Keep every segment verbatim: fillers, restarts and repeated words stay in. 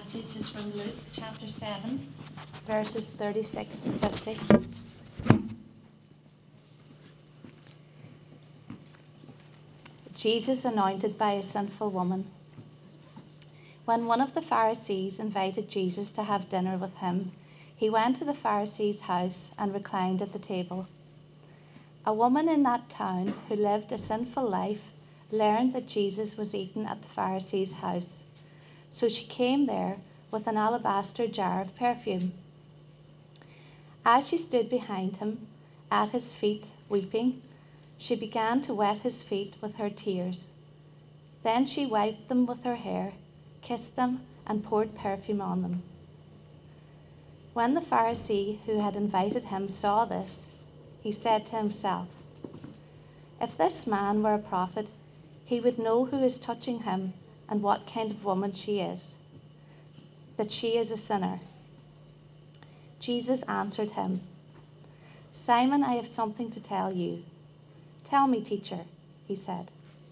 passage is from Luke chapter seven, verses thirty-six to fifty. Jesus anointed by a sinful woman. When one of the Pharisees invited Jesus to have dinner with him, he went to the Pharisee's house and reclined at the table. A woman in that town who lived a sinful life learned that Jesus was eating at the Pharisee's house. So she came there with an alabaster jar of perfume. As she stood behind him, at his feet, weeping, she began to wet his feet with her tears. Then she wiped them with her hair, kissed them, and poured perfume on them. When the Pharisee who had invited him saw this, he said to himself, "If this man were a prophet, he would know who is touching him and what kind of woman she is, that she is a sinner." Jesus answered him, "Simon, I have something to tell you." "Tell me, teacher," he said.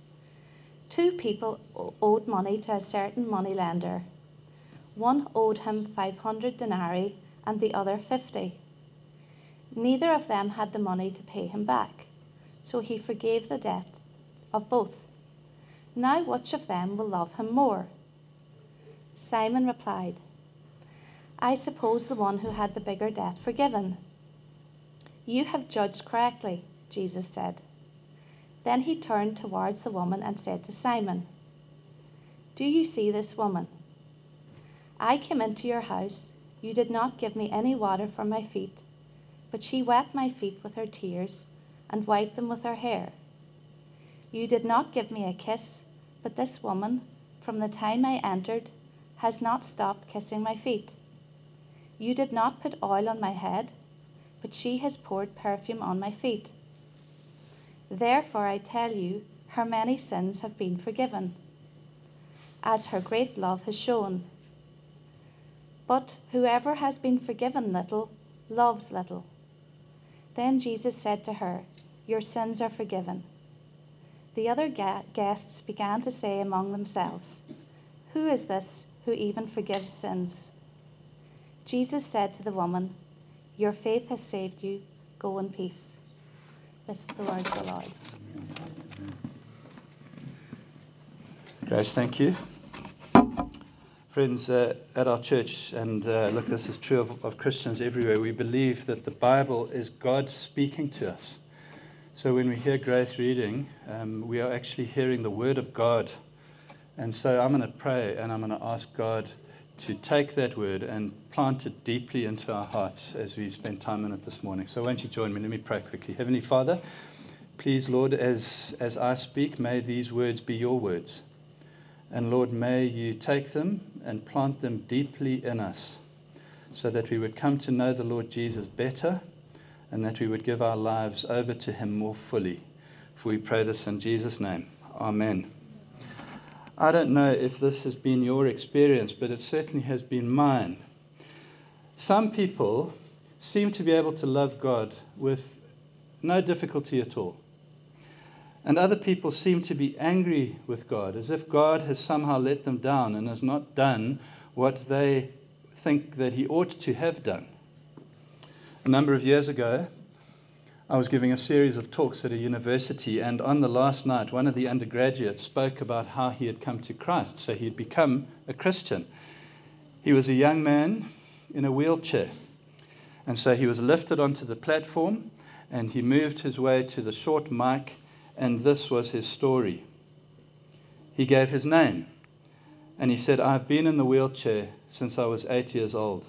Two people owed money to a certain moneylender. One owed him five hundred denarii and the other fifty. Neither of them had the money to pay him back, so he forgave the debt of both. Now which of them will love him more? Simon replied, "I suppose the one who had the bigger debt forgiven." "You have judged correctly," Jesus said. Then he turned towards the woman and said to Simon, "Do you see this woman? I came into your house. You did not give me any water for my feet, but she wet my feet with her tears and wiped them with her hair. You did not give me a kiss, but this woman, from the time I entered, has not stopped kissing my feet. You did not put oil on my head, but she has poured perfume on my feet. Therefore I tell you, her many sins have been forgiven, as her great love has shown. But whoever has been forgiven little, loves little." Then Jesus said to her, "Your sins are forgiven." The other ga- guests began to say among themselves, "Who is this who even forgives sins?" Jesus said to the woman, "Your faith has saved you. Go in peace." This is the word of the Lord. Grace, thank you. Friends, uh, at our church, and uh, look, this is true of, of Christians everywhere, we believe that the Bible is God speaking to us. So when we hear Grace reading, um, we are actually hearing the Word of God. And so I'm going to pray and I'm going to ask God to take that Word and plant it deeply into our hearts as we spend time in it this morning. So won't you join me? Let me pray quickly. Heavenly Father, please, Lord, as, as I speak, may these words be your words. And Lord, may you take them and plant them deeply in us so that we would come to know the Lord Jesus better and that we would give our lives over to him more fully. For we pray this in Jesus' name. Amen. I don't know if this has been your experience, but it certainly has been mine. Some people seem to be able to love God with no difficulty at all. And other people seem to be angry with God, as if God has somehow let them down and has not done what they think that he ought to have done. A number of years ago, I was giving a series of talks at a university, and on the last night, one of the undergraduates spoke about how he had come to Christ, so he had become a Christian. He was a young man in a wheelchair, and so he was lifted onto the platform, and he moved his way to the short mic, and this was his story. He gave his name, and he said, "I've been in the wheelchair since I was eight years old.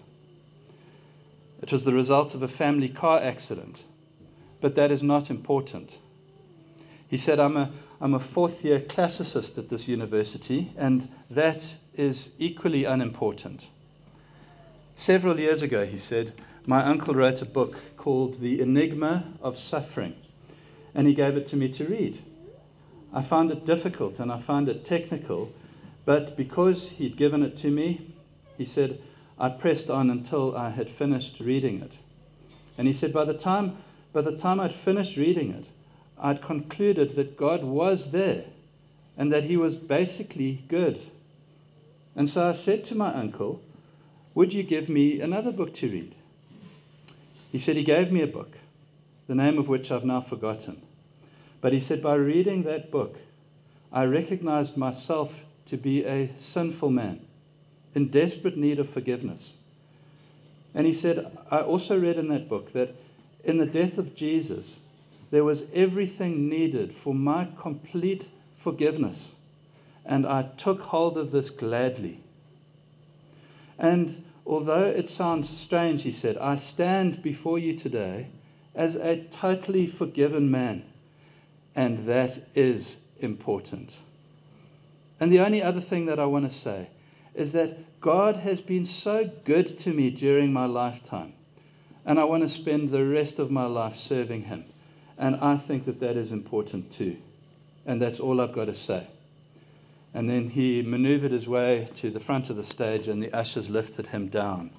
It was the result of a family car accident, but that is not important." He said, I'm a, I'm a fourth-year classicist at this university, and that is equally unimportant. Several years ago, he said, my uncle wrote a book called The Enigma of Suffering, and he gave it to me to read. I found it difficult and I found it technical, but because he'd given it to me, he said, I pressed on until I had finished reading it. And he said, by the time, by the time I'd finished reading it, I'd concluded that God was there and that he was basically good. And so I said to my uncle, would you give me another book to read? He said he gave me a book, the name of which I've now forgotten. But he said, by reading that book, I recognized myself to be a sinful man in desperate need of forgiveness. And he said, I also read in that book that in the death of Jesus, there was everything needed for my complete forgiveness. And I took hold of this gladly. And although it sounds strange, he said, I stand before you today as a totally forgiven man. And that is important. And the only other thing that I want to say is that God has been so good to me during my lifetime. And I want to spend the rest of my life serving him. And I think that that is important too. And that's all I've got to say. And then he maneuvered his way to the front of the stage and the ushers lifted him down.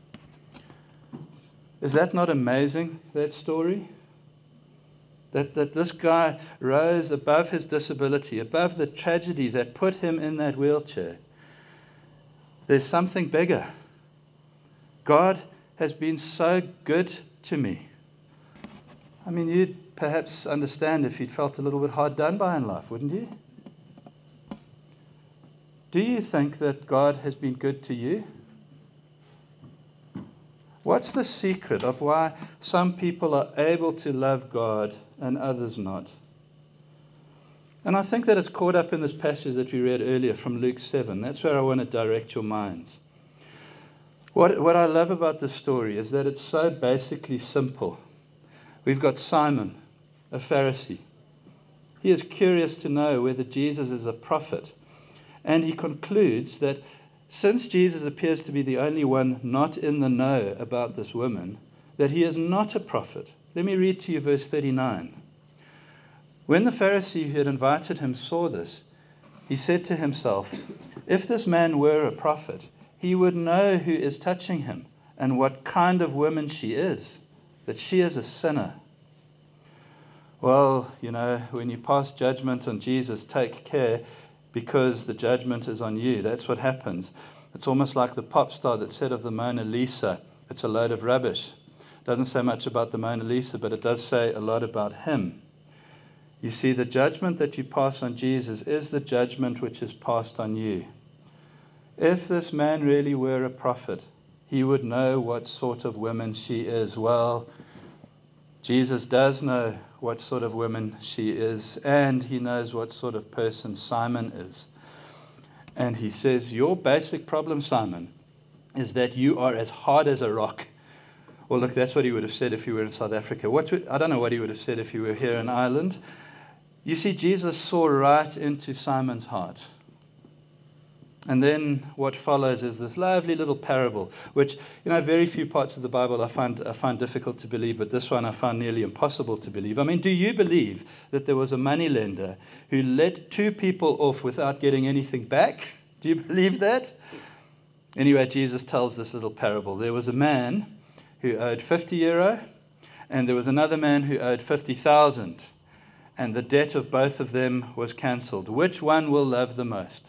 Is that not amazing, that story? That, that this guy rose above his disability, above the tragedy that put him in that wheelchair. There's something bigger. God has been so good to me. I mean, you'd perhaps understand if you'd felt a little bit hard done by in life, wouldn't you? Do you think that God has been good to you? What's the secret of why some people are able to love God and others not? And I think that it's caught up in this passage that we read earlier from Luke seven. That's where I want to direct your minds. What, what I love about this story is that it's so basically simple. We've got Simon, a Pharisee. He is curious to know whether Jesus is a prophet. And he concludes that since Jesus appears to be the only one not in the know about this woman, that he is not a prophet. Let me read to you verse thirty-nine. When the Pharisee who had invited him saw this, he said to himself, if this man were a prophet, he would know who is touching him and what kind of woman she is, that she is a sinner. Well, you know, when you pass judgment on Jesus, take care, because the judgment is on you. That's what happens. It's almost like the pop star that said of the Mona Lisa, it's a load of rubbish. It doesn't say much about the Mona Lisa, but it does say a lot about him. You see, the judgment that you pass on Jesus is the judgment which is passed on you. If this man really were a prophet, he would know what sort of woman she is. Well, Jesus does know what sort of woman she is, and he knows what sort of person Simon is. And he says, your basic problem, Simon, is that you are as hard as a rock. Well, look, that's what he would have said if he were in South Africa. What would, I don't know what he would have said if he were here in Ireland. You see, Jesus saw right into Simon's heart. And then what follows is this lovely little parable, which, you know, very few parts of the Bible I find, I find difficult to believe, but this one I find nearly impossible to believe. I mean, do you believe that there was a moneylender who let two people off without getting anything back? Do you believe that? Anyway, Jesus tells this little parable. There was a man who owed fifty euro, and there was another man who owed fifty thousand, and the debt of both of them was cancelled. Which one will love the most?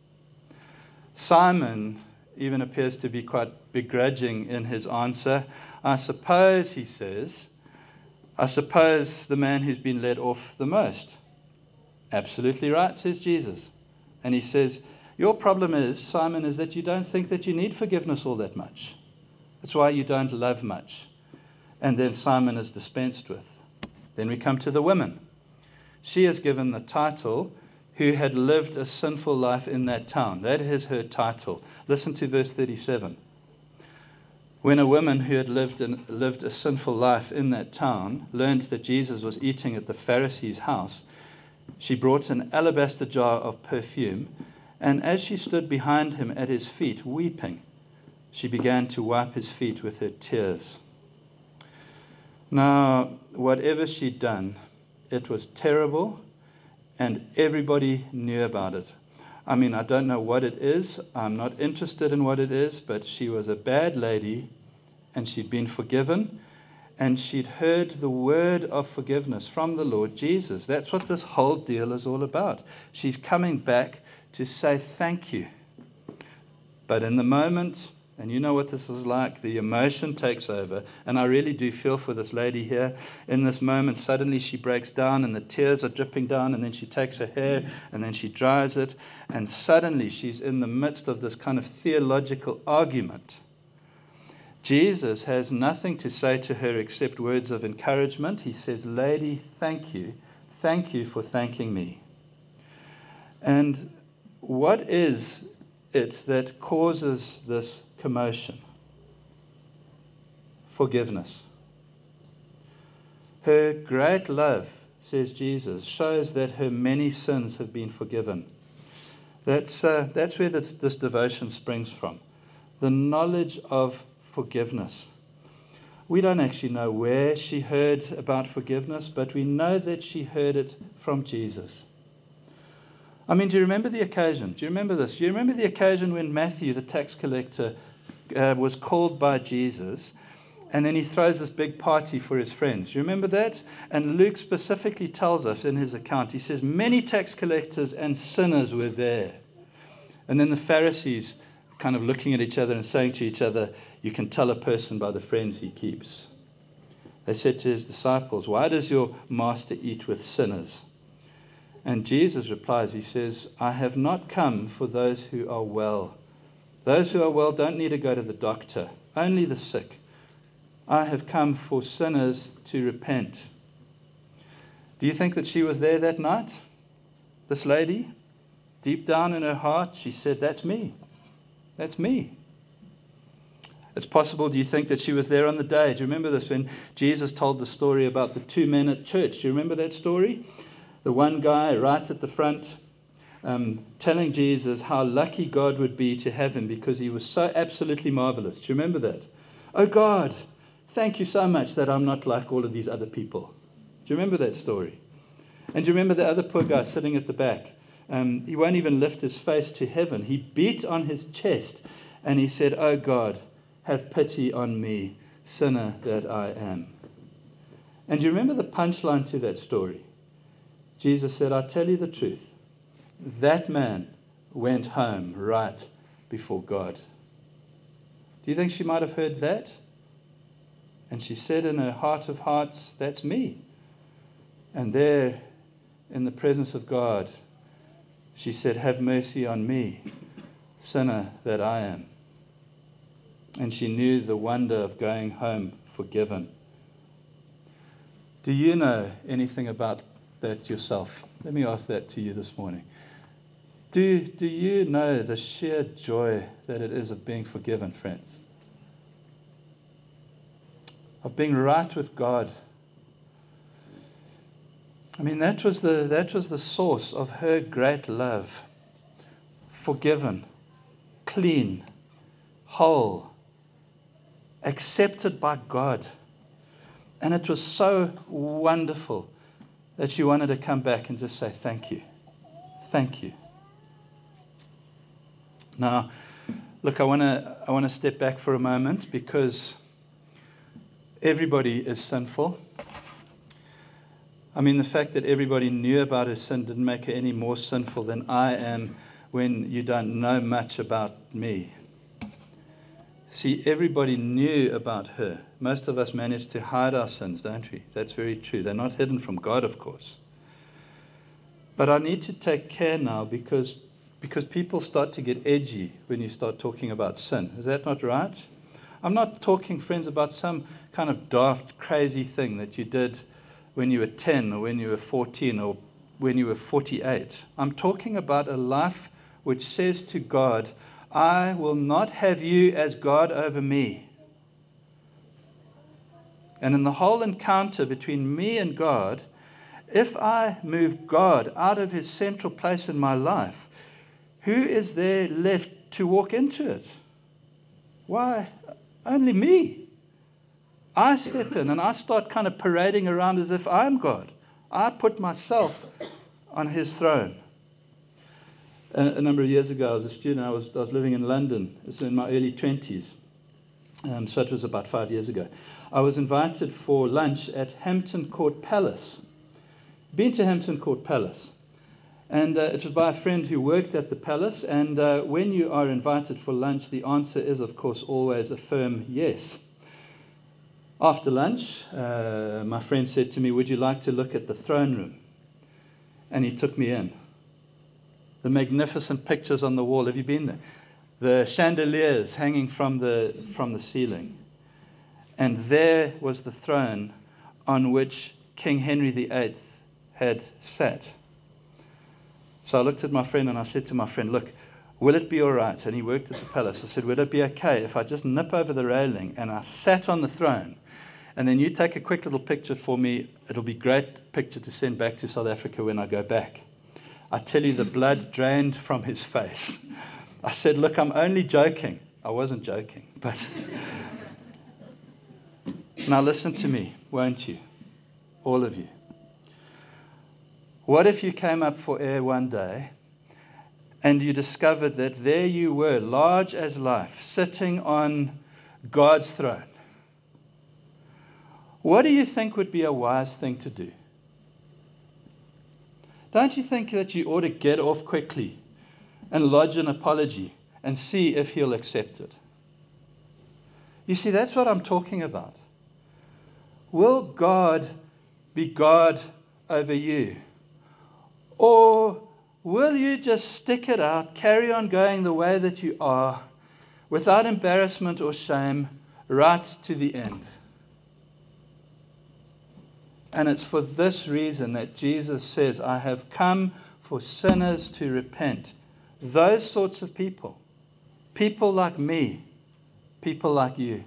Simon even appears to be quite begrudging in his answer. I suppose, he says, I suppose the man who's been let off the most. Absolutely right, says Jesus. And he says, your problem is, Simon, is that you don't think that you need forgiveness all that much. That's why you don't love much. And then Simon is dispensed with. Then we come to the woman. She is given the title, who had lived a sinful life in that town. That is her title. Listen to verse thirty-seven. When a woman who had lived, in, lived a sinful life in that town learned that Jesus was eating at the Pharisee's house, she brought an alabaster jar of perfume, and as she stood behind him at his feet, weeping, she began to wipe his feet with her tears. Now, whatever she'd done, it was terrible, and everybody knew about it. I mean, I don't know what it is. I'm not interested in what it is, but she was a bad lady, and she'd been forgiven, and she'd heard the word of forgiveness from the Lord Jesus. That's what this whole deal is all about. She's coming back to say thank you. But in the moment, and you know what this is like, the emotion takes over. And I really do feel for this lady here. In this moment, suddenly she breaks down and the tears are dripping down, and then she takes her hair and then she dries it. And suddenly she's in the midst of this kind of theological argument. Jesus has nothing to say to her except words of encouragement. He says, "Lady, thank you. Thank you for thanking me." And what is it that causes this commotion? Forgiveness. Her great love, says Jesus, shows that her many sins have been forgiven. That's, uh, that's where this, this devotion springs from. The knowledge of forgiveness. We don't actually know where she heard about forgiveness, but we know that she heard it from Jesus. I mean, do you remember the occasion? Do you remember this? Do you remember the occasion when Matthew, the tax collector, uh, was called by Jesus, and then he throws this big party for his friends? Do you remember that? And Luke specifically tells us in his account, he says, many tax collectors and sinners were there. And then the Pharisees kind of looking at each other and saying to each other, you can tell a person by the friends he keeps. They said to his disciples, why does your master eat with sinners? And Jesus replies, he says, I have not come for those who are well. Those who are well don't need to go to the doctor, only the sick. I have come for sinners to repent. Do you think that she was there that night? This lady? Deep down in her heart, she said, that's me. That's me. It's possible, do you think, that she was there on the day? Do you remember this when Jesus told the story about the two men at church? Do you remember that story? The one guy right at the front um, telling Jesus how lucky God would be to have him because he was so absolutely marvelous. Do you remember that? Oh God, thank you so much that I'm not like all of these other people. Do you remember that story? And do you remember the other poor guy sitting at the back? Um, he won't even lift his face to heaven. He beat on his chest and he said, oh God, have pity on me, sinner that I am. And do you remember the punchline to that story? Jesus said, I tell you the truth. That man went home right before God. Do you think she might have heard that? And she said in her heart of hearts, that's me. And there, in the presence of God, she said, have mercy on me, sinner that I am. And she knew the wonder of going home forgiven. Do you know anything about that yourself? Let me ask that to you this morning. Do, do you know the sheer joy that it is of being forgiven, friends? Of being right with God. I mean, that was the, that was the source of her great love. Forgiven, clean, whole, accepted by God. And it was so wonderful that she wanted to come back and just say, thank you. Thank you. Now, look, I want to I want to step back for a moment because everybody is sinful. I mean, the fact that everybody knew about her sin didn't make her any more sinful than I am when you don't know much about me. See, everybody knew about her. Most of us manage to hide our sins, don't we? That's very true. They're not hidden from God, of course. But I need to take care now because, because people start to get edgy when you start talking about sin. Is that not right? I'm not talking, friends, about some kind of daft, crazy thing that you did when you were ten or when you were fourteen or when you were forty-eight. I'm talking about a life which says to God, I will not have you as God over me. And in the whole encounter between me and God, if I move God out of his central place in my life, who is there left to walk into it? Why, only me. I step in and I start kind of parading around as if I'm God. I put myself on his throne. A, a number of years ago, I was a student. I was, I was living in London. It was in my early twenties. Um, so it was about five years ago. I was invited for lunch at Hampton Court Palace. Been to Hampton Court Palace. And uh, it was by a friend who worked at the palace. And uh, when you are invited for lunch, the answer is, of course, always a firm yes. After lunch, uh, my friend said to me, would you like to look at the throne room? And he took me in. The magnificent pictures on the wall. Have you been there? The chandeliers hanging from the, from the ceiling. And there was the throne on which King Henry the Eighth had sat. So I looked at my friend and I said to my friend, look, will it be all right? And he worked at the palace. I said, would it be okay if I just nip over the railing and I sat on the throne, and then you take a quick little picture for me? It'll be a great picture to send back to South Africa when I go back. I tell you, the blood drained from his face. I said, look, I'm only joking. I wasn't joking, but now listen to me, won't you? All of you. What if you came up for air one day and you discovered that there you were, large as life, sitting on God's throne? What do you think would be a wise thing to do? Don't you think that you ought to get off quickly and lodge an apology and see if he'll accept it? You see, that's what I'm talking about. Will God be God over you? Or will you just stick it out, carry on going the way that you are, without embarrassment or shame, right to the end? And it's for this reason that Jesus says, I have come for sinners to repent. Those sorts of people. People like me. People like you.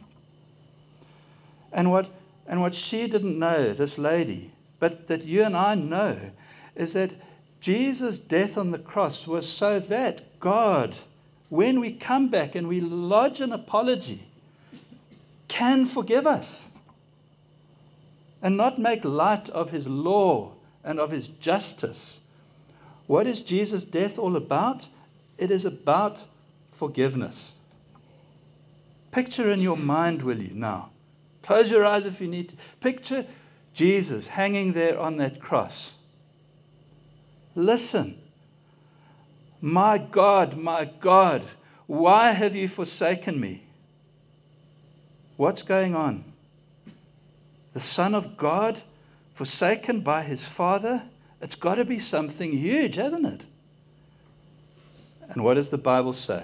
And what, and what she didn't know, this lady, but that you and I know, is that Jesus' death on the cross was so that God, when we come back and we lodge an apology, can forgive us. And not make light of his law and of his justice. What is Jesus' death all about? It is about forgiveness. Picture in your mind, will you, now? Close your eyes if you need to. Picture Jesus hanging there on that cross. Listen. My God, my God, why have you forsaken me? What's going on? The Son of God, forsaken by his Father? It's got to be something huge, hasn't it? And what does the Bible say?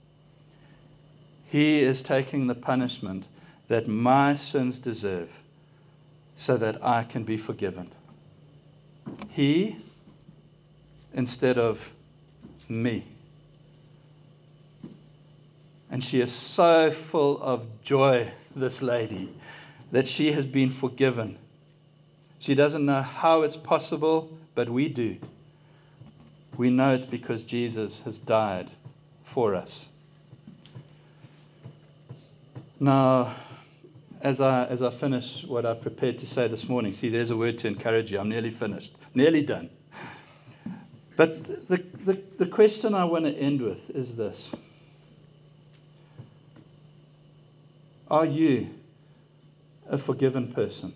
He is taking the punishment that my sins deserve so that I can be forgiven. He instead of me. And she is so full of joy, this lady, that she has been forgiven. She doesn't know how it's possible, but we do. We know it's because Jesus has died for us. Now, as I, as I finish what I prepared to say this morning, see, there's a word to encourage you. I'm nearly finished, nearly done. But the, the, the question I want to end with is this. Are you a forgiven person?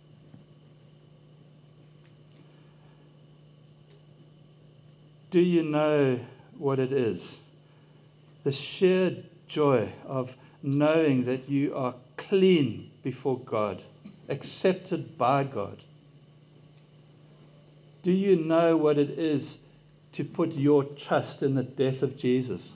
Do you know what it is? The sheer joy of knowing that you are clean before God, accepted by God. Do you know what it is to put your trust in the death of Jesus?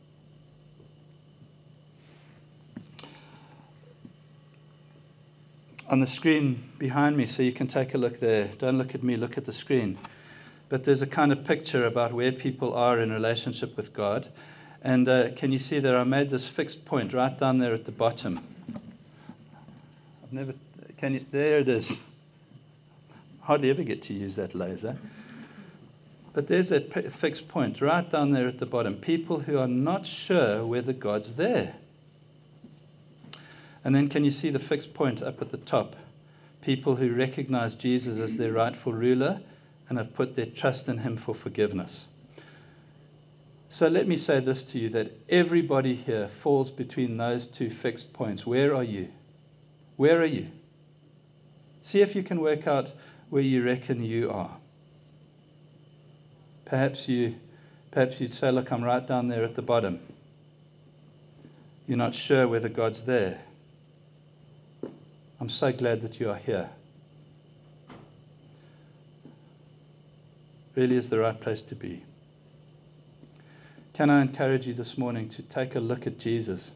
On the screen behind me, so you can take a look there. Don't look at me, look at the screen. But there's a kind of picture about where people are in relationship with God. And uh, can you see there? I made this fixed point right down there at the bottom. I've never, can you, there it is. Hardly ever get to use that laser. But there's that p- fixed point right down there at the bottom. People who are not sure whether God's there. And then can you see the fixed point up at the top? People who recognize Jesus as their rightful ruler and have put their trust in him for forgiveness. So let me say this to you, that everybody here falls between those two fixed points. Where are you? Where are you? See if you can work out where you reckon you are. Perhaps you, perhaps you'd say, look, I'm right down there at the bottom. You're not sure whether God's there. I'm so glad that you are here. Really is the right place to be. Can I encourage you this morning to take a look at Jesus?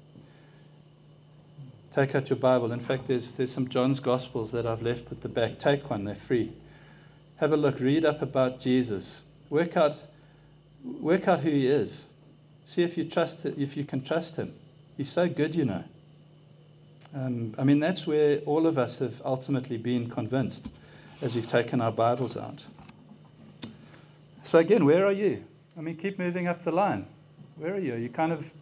Take out your Bible. In fact, there's, there's some John's Gospels that I've left at the back. Take one, they're free. Have a look, read up about Jesus. Work out, work out who he is. See if you trust it, if you can trust him. He's so good, you know. Um, I mean, that's where all of us have ultimately been convinced as we've taken our Bibles out. So again, where are you? I mean, keep moving up the line. Where are you? You kind of...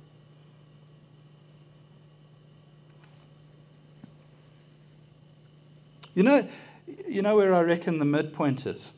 You know, you know where I reckon the midpoint is?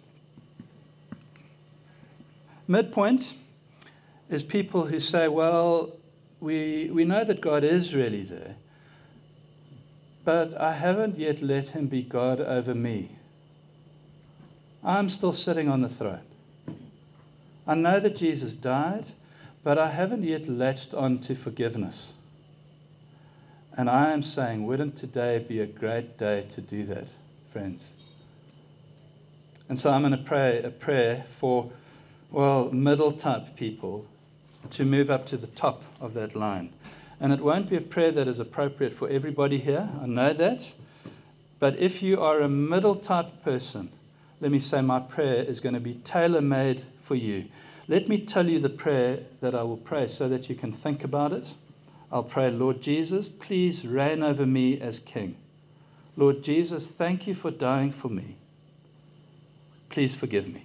Midpoint is people who say, well, we, we know that God is really there, but I haven't yet let him be God over me. I'm still sitting on the throne. I know that Jesus died, but I haven't yet latched on to forgiveness. And I am saying, wouldn't today be a great day to do that, friends? And so I'm going to pray a prayer for, well, middle-type people to move up to the top of that line. And it won't be a prayer that is appropriate for everybody here. I know that. But if you are a middle-type person, let me say my prayer is going to be tailor-made for you. Let me tell you the prayer that I will pray so that you can think about it. I'll pray, Lord Jesus, please reign over me as King. Lord Jesus, thank you for dying for me. Please forgive me.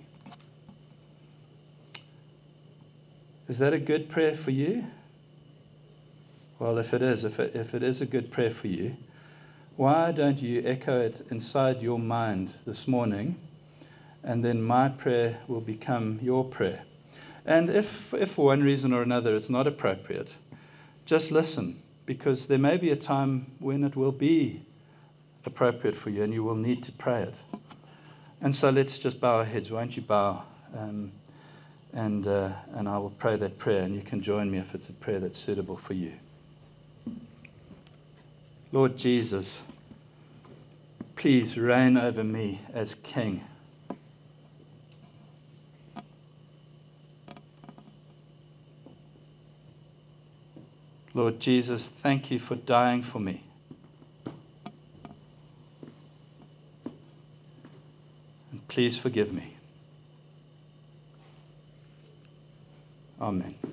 Is that a good prayer for you? Well, if it is, if it, if it is a good prayer for you, why don't you echo it inside your mind this morning, and then my prayer will become your prayer. And if, if for one reason or another it's not appropriate, just listen, because there may be a time when it will be appropriate for you and you will need to pray it. And so let's just bow our heads. Won't you bow? Um, and, uh, and I will pray that prayer, and you can join me if it's a prayer that's suitable for you. Lord Jesus, please reign over me as King. Lord Jesus, thank you for dying for me. And please forgive me. Amen.